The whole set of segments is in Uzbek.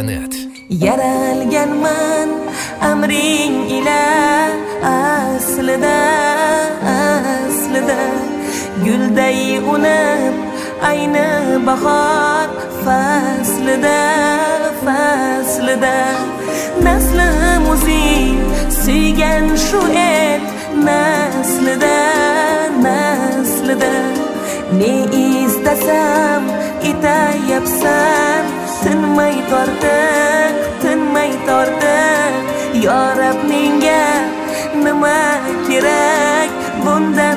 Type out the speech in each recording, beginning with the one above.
.net. Yaralganman amring ila aslida gulday unib ayni bahor faslida naslim o'zing suygan shu et naslida ne istasam etayapsan tinmay tortiq yo Rab menga nima kerak bundan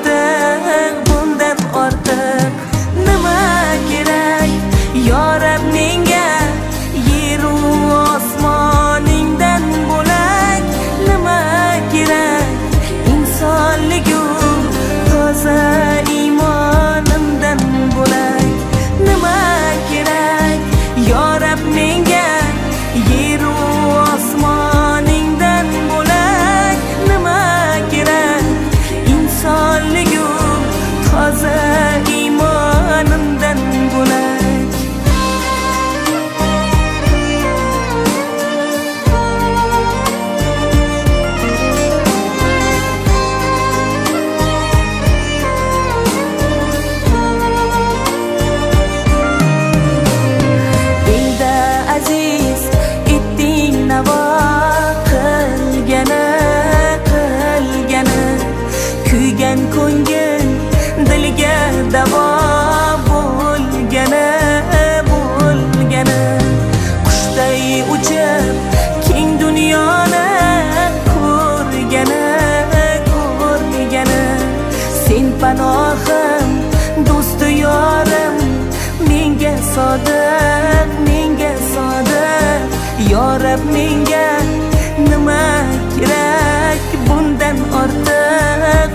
ortiq nima kerak yo Rab menga yeru osmoningdan bo'lak nima kerak insonligu toza iymonimdan bo'lak nima kerak yo Rab menga yeru osmoningdan bo'lak nima kerak insonligu toza iymonimdan bo'lak kuygan ko'ngil dilga davo bo'lgani qushday uchib keng dunyoni ko'rgani sen panohim do'stu yorim menga sodiq yo Rab menga nima kerak bundan ortiq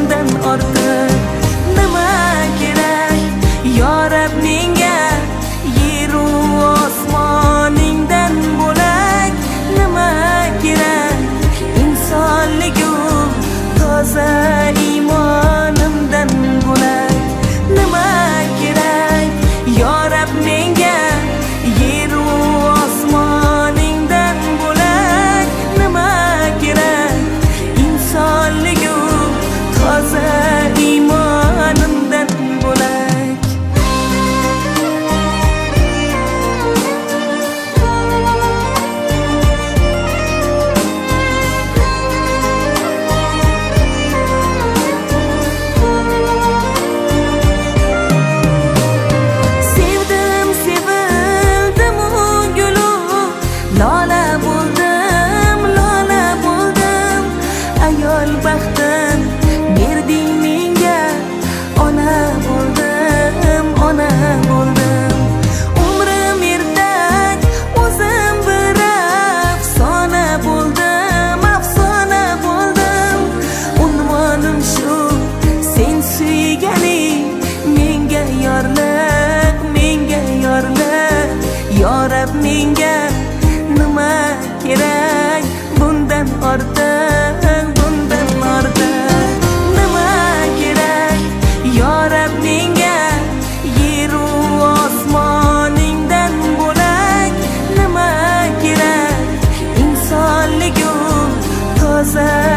nima kerak yo Rab menga yeru osmoningdan bo'lak nima kerak insonligu toza iymonimdan bo'lak nima kerak yo Rab menga yeru osmoningdan bo'lak nima kerak insonligu toza iymonimdan bo'lak sevdim sevildim u gulum lola bo'ldim ayol baxtim berding menga ona bo'ldim umrim ertak o'zim bir afsona bo'ldim unvonim shu sen suyganing menga yorliq yo Rab menga nima kerak bundan ortiq nima kerak yo Rab menga yeru osmoningdan bo'lak nima kerak insonligu toza